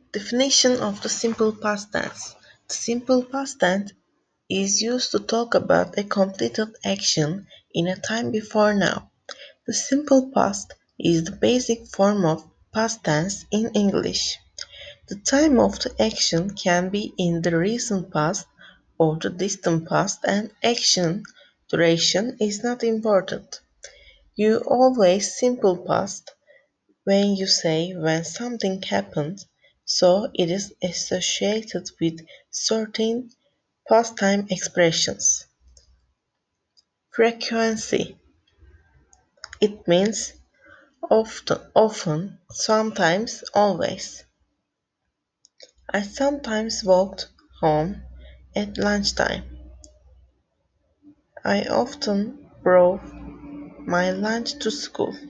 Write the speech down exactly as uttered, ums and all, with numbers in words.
Definition of the simple past tense. The simple past tense is used to talk about a completed action in a time before now. The simple past is the basic form of past tense in English. The time of the action can be in the recent past or the distant past, and action duration is not important. You always simple past when you say when something happened, so it is associated with certain past time expressions. Frequency. It means often, often, sometimes, always. I sometimes walked home at lunchtime. I often brought my lunch to school.